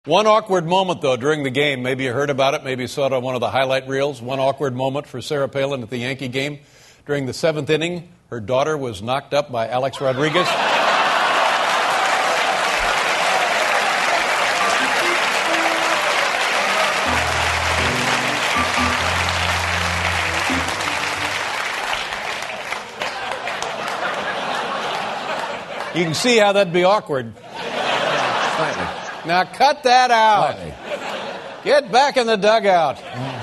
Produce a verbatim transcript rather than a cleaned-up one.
One awkward moment, though, during the game. Maybe you heard about it. Maybe you saw it on one of the highlight reels. One awkward moment for Sarah Palin at the Yankee game. During the seventh inning, her daughter was knocked up by Alex Rodriguez. You can see how that'd be awkward. Slightly. Now cut that out. Slightly. Get back in the dugout. Mm.